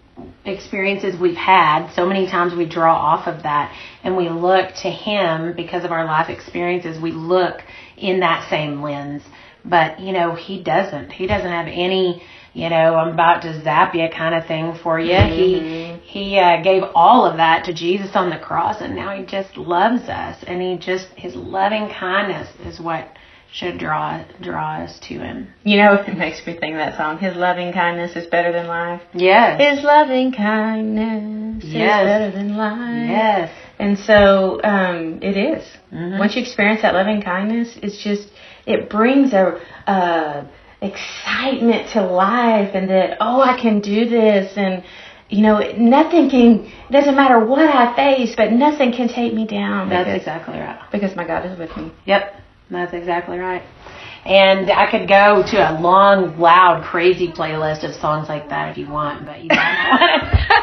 experiences we've had, so many times we draw off of that and we look to him because of our life experiences. We look in that same lens. But, you know, he doesn't. He doesn't have any, you know, I'm about to zap you kind of thing for you. Mm-hmm. He he uh, gave all of that to Jesus on the cross, and now he just loves us. And he just, his loving kindness is what should draw draw us to him. You know, it makes me think of that song, His loving kindness is better than life. Yes. His loving kindness yes. is better than life. Yes. And so um, it is. Mm-hmm. Once you experience that loving kindness, it's just, it brings a uh, excitement to life, and that, oh, I can do this, and, you know, nothing can, it doesn't matter what I face, but nothing can take me down. That's because, exactly right. Because my God is with me. Yep. That's exactly right. And I could go to a long, loud, crazy playlist of songs like that if you want, but you don't want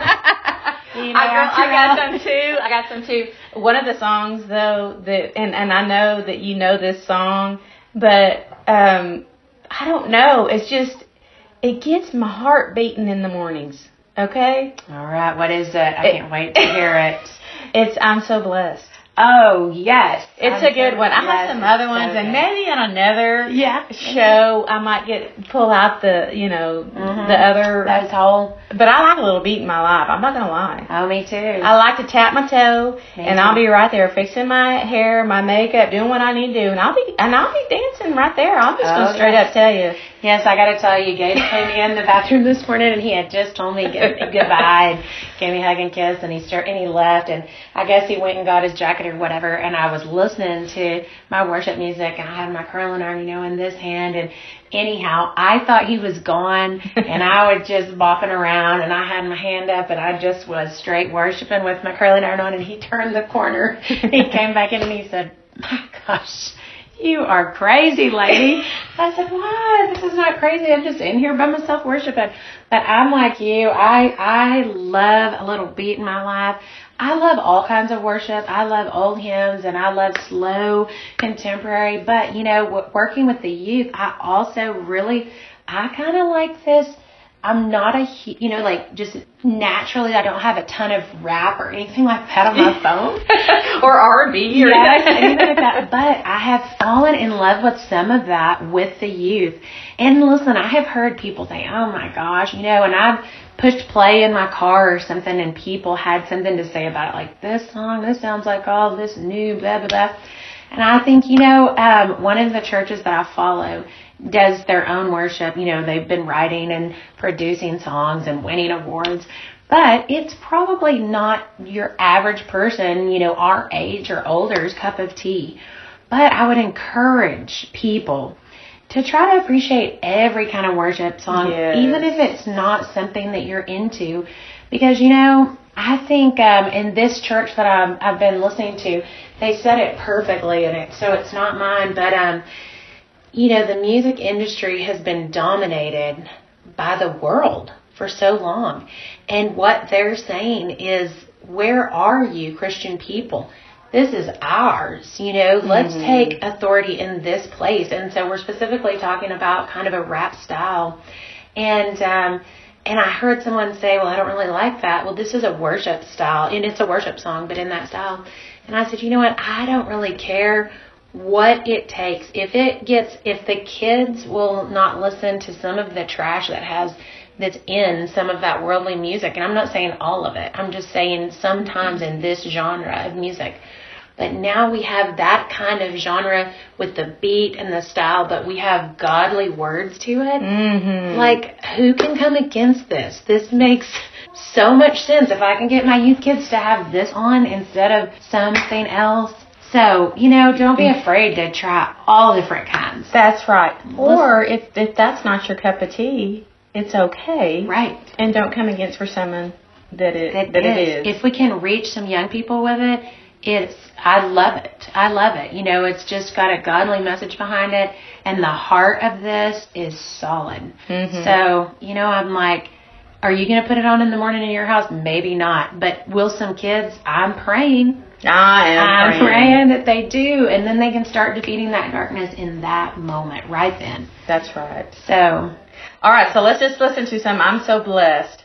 to. You know, I, got, I got some too. I got some too. One of the songs though that, and, and I know that you know this song, but um, I don't know. It's just, it gets my heart beating in the mornings. Okay. All right. What is it? I can't wait to hear it. It's I'm So Blessed. Oh, yes. It's I'm a good so one. I have blessed. some other It's ones, so and good. maybe on another Yeah. show I might get pull out the, you know, Mhm. the other. Those whole. But I like a little beat in my life. I'm not going to lie. Oh, me too. I like to tap my toe, Me and too. I'll be right there fixing my hair, my makeup, doing what I need to do, and I'll be and I'll be dancing right there. I'm just Oh, going to straight yes. up tell you. Yes, I got to tell you, Gabe came in the bathroom this morning, and he had just told me good, goodbye, and gave me a hug and kiss, and he start, and he left, and I guess he went and got his jacket or whatever, and I was listening to my worship music, and I had my curling iron, you know, in this hand, and anyhow, I thought he was gone, and I was just bopping around, and I had my hand up, and I just was straight worshiping with my curling iron on, and he turned the corner. He came back in, and he said, my gosh, you are crazy, lady. I said, what? This is not crazy. I'm just in here by myself worshiping. But I'm like you. I I love a little beat in my life. I love all kinds of worship. I love old hymns, and I love slow contemporary. But, you know, w- working with the youth, I also really, I kind of like this. I'm not a, hu- you know, like just naturally I don't have a ton of rap or anything like that on my phone. Or R and B. Or Yes, anything like that. But I have fallen in love with some of that with the youth. And listen, I have heard people say, oh my gosh, you know, and I've pushed play in my car or something, and people had something to say about it, like, this song, this sounds like all this new, blah, blah, blah. And I think, you know, um, one of the churches that I follow does their own worship. You know, they've been writing and producing songs and winning awards. But it's probably not your average person, you know, our age or older's cup of tea. But I would encourage people to try to appreciate every kind of worship song, Yes. even if it's not something that you're into. Because, you know, I think um, in this church that I've, I've been listening to, they said it perfectly, and it, so it's not mine. But, um, you know, the music industry has been dominated by the world for so long. And what they're saying is, where are you, Christian people? This is ours, you know, let's Mm-hmm. take authority in this place. And so we're specifically talking about kind of a rap style. And, um, and I heard someone say, well, I don't really like that. Well, this is a worship style, and it's a worship song, but in that style. And I said, you know what? I don't really care what it takes. If it gets, if the kids will not listen to some of the trash that has, that's in some of that worldly music, and I'm not saying all of it, I'm just saying sometimes in this genre of music. But now we have that kind of genre with the beat and the style, but we have godly words to it. Mm-hmm. Like, who can come against this? This makes so much sense. If I can get my youth kids to have this on instead of something else. So, you know, don't be afraid to try all different kinds. That's right. Or if if that's not your cup of tea, it's okay. Right. And don't come against for someone that it That, that is. it is. If we can reach some young people with it, it's, I love it. I love it. You know, it's just got a godly message behind it, and the heart of this is solid. Mhm. So, you know, I'm like, are you going to put it on in the morning in your house? Maybe not. But will some kids? I'm praying. I am I'm praying. praying that they do, and then they can start defeating that darkness in that moment, right then. That's right. So, All right, so let's just listen to some I'm So Blessed.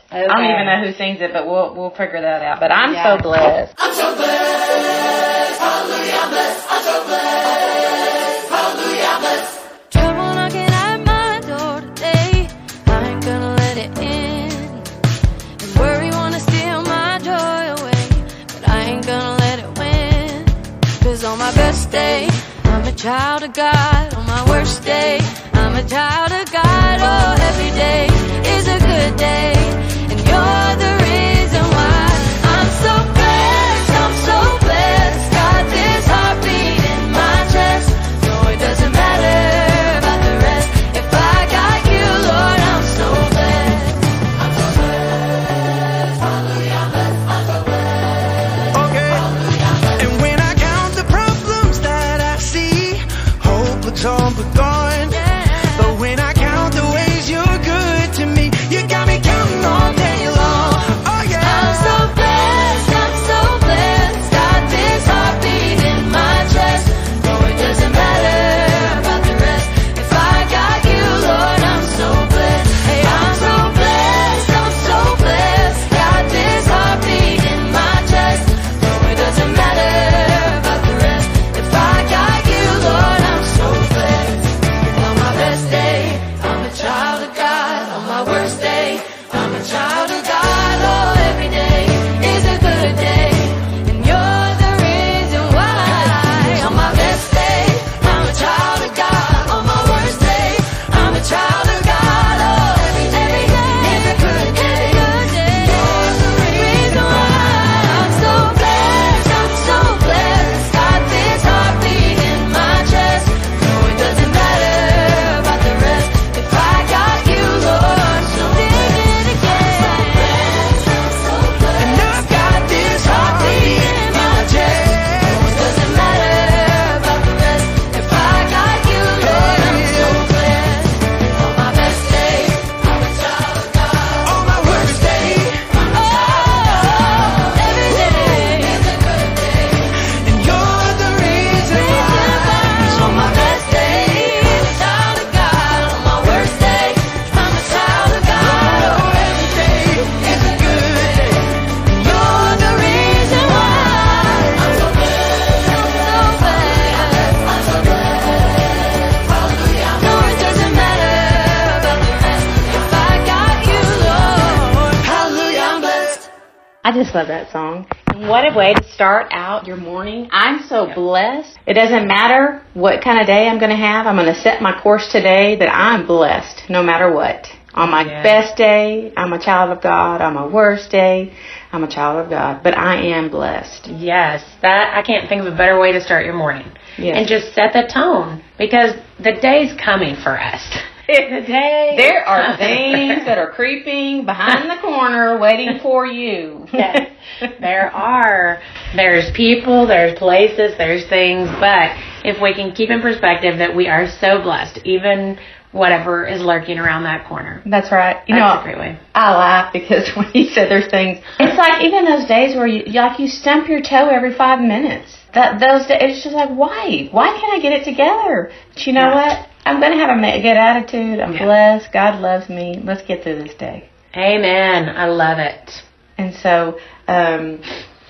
I don't even know who sings it, but we'll we'll figure that out. But I'm Yeah. so blessed. I'm so blessed. Hallelujah, I'm blessed. I'm so blessed. Hallelujah, I'm blessed. Trouble knocking at my door today. I ain't gonna let it in. And worry wanna steal my joy away, but I ain't gonna let it win. Cause on my best day, I'm a child of God. On my worst day, I'm a child of God. Oh, every day is a good day, and you're the reason why I'm so blessed. I'm so blessed. Got this heartbeat in my chest. No, it doesn't matter about the rest. If I got you, Lord, I'm so blessed. I'm so blessed. Hallelujah, I'm blessed. I'm so blessed. Okay. And when I count the problems that I see, hope looks all but gone. But when I count the ways you're good to me, you got me counting all day long. Oh yeah. I'm so blessed, I'm so blessed. Got this heartbeat in my chest. No, it doesn't matter about the rest. If I got you, Lord, I'm so blessed. Hey, I'm so blessed, I'm so blessed. Got this heartbeat in my chest. No, it doesn't matter about the rest. If I got you, Lord, I'm so blessed. On my best day, I'm a child of God. On my worst day, I'm a child of God. Oh, every day is a good day, and you're the reason why. On my best day, I'm a child of God. On my worst day, I'm a child of God. Oh, every day is a good day, you're the reason why. I'm so blessed, I'm so blessed. Got this heartbeat in my chest. No, it doesn't matter about the rest. If I got you, Lord, so dig it again. I'm so blessed, And I've got this heartbeat in my chest. it doesn't matter about the rest. If I got you, Lord, I'm so blessed. On my best day, I'm a child of God. On my worst day, Oh, every day is a good day. and you're the reason why. On my best day, I'm a child of God. On my worst day, I'm a child of God. Oh, every day is a good day. You're the reason why. I'm so blessed. I'm so blessed. I'm so blessed. Hallelujah. No, it doesn't matter about the rest. If I got you, Lord. Hallelujah, I'm blessed. I just love that song. And what a way to start out your morning. I'm so blessed. It doesn't matter what kind of day I'm going to have. I'm going to set my course today that I'm blessed no matter what. On my Yes. best day, I'm a child of God. On my worst day, I'm a child of God. But I am blessed. Yes, that I can't think of a better way to start your morning. Yes. And just set the tone, because the day's coming for us. The day. There are things that are creeping behind the corner waiting for you. Yes, there are. There's people, there's places, there's things, but if we can keep in perspective that we are so blessed, even whatever is lurking around that corner. That's right. You That's know, a great way. I laugh because when he said there's things, it's like even those days where you like you stump your toe every five minutes. That those days, it's just like why? Why can't I get it together? But you know Yeah. what? I'm gonna have a ma- good attitude. I'm Yeah. blessed. God loves me. Let's get through this day. Amen. I love it. And so, um,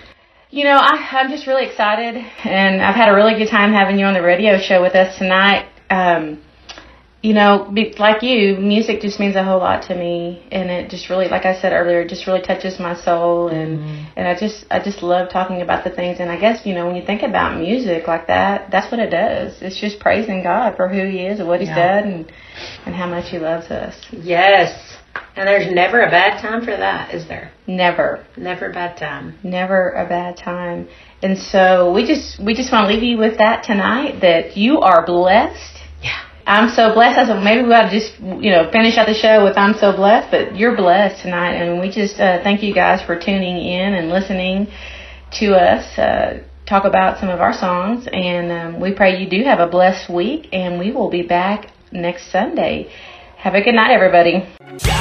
you know, I, I'm just really excited, and I've had a really good time having you on the radio show with us tonight. Um, you know, be, like you, music just means a whole lot to me, and it just really, like I said earlier, it just really touches my soul, and Mm-hmm. and I just I just love talking about the things. And I guess, you know, when you think about music like that, that's what it does. It's just praising God for who He is and what He's Yeah. done, and and how much He loves us. Yes. And there's never a bad time for that, is there? Never. Never a bad time. Never a bad time. And so we just we just want to leave you with that tonight, that you are blessed. Yeah. I'm so blessed. I said maybe we ought to just, you know, finish out the show with I'm so blessed, but you're blessed tonight. And we just uh, thank you guys for tuning in and listening to us uh, talk about some of our songs. And um, we pray you do have a blessed week, and we will be back next Sunday. Have a good night, everybody. God